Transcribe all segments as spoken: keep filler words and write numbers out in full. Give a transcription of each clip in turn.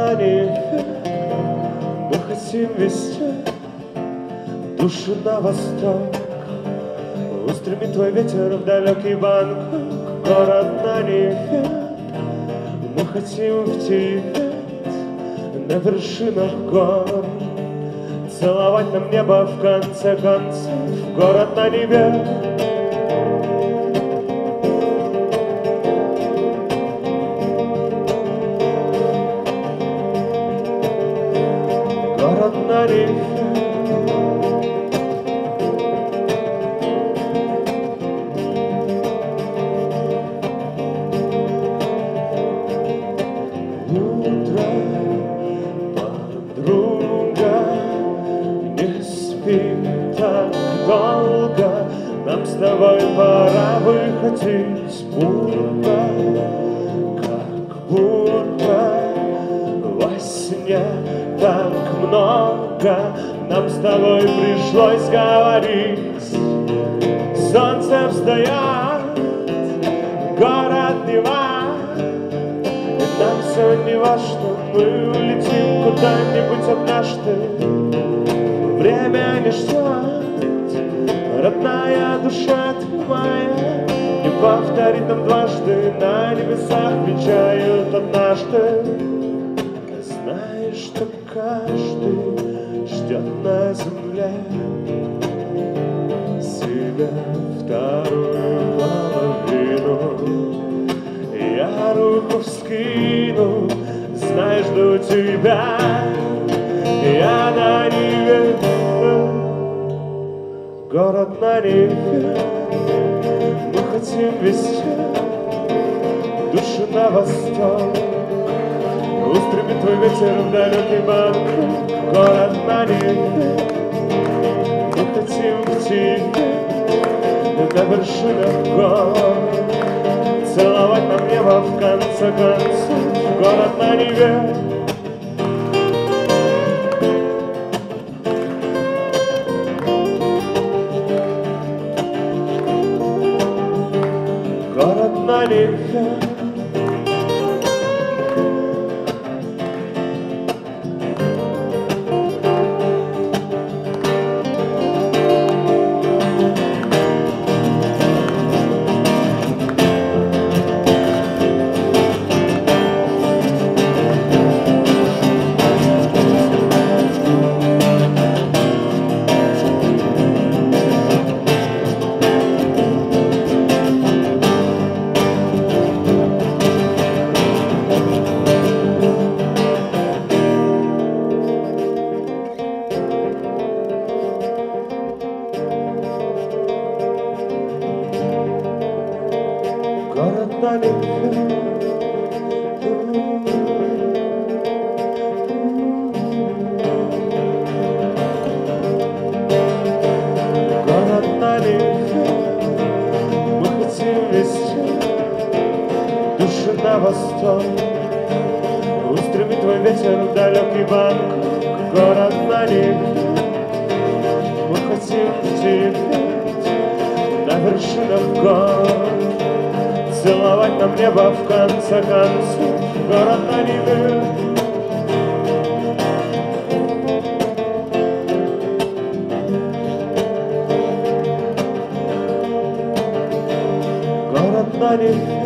на небе мы хотим вести души на восток. Устремит твой ветер в далекий Бангкок, город на небе. Мы хотим в Тибет, на вершинах гор, целовать нам небо в конце концов, город на небе. Город на рифе. Утро, подруга, не спи так долго, нам с тобой пора выходить бурно, как будто во сне. Так много нам с тобой пришлось говорить. Солнце встает, город Нева, и нам все не важно, мы улетим куда-нибудь однажды. Время не ждет, родная душа моя, не повторит нам дважды, на небесах венчают однажды. Знаешь, что каждый ждет на земле себя вторую половину. Я руку вскину, знаешь, жду тебя, я на небе. Город на небе, мы хотим вести души на восток. Устремит твой ветер в далекий Бангкок, город на небе. Мы хотим в Тибет, на вершинах гор, целовать нам небо в конце концов, город на небе. Город на небе. Город на небе. Город на небе. Мы хотим вести души на восток. Устремит твой ветер в далекий Бангкок, город на небе. Мы хотим в Тибет, на вершинах гор, целовать нам небо в конце концов, город на небе. Город на небе.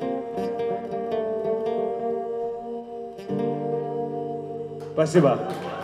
Спасибо.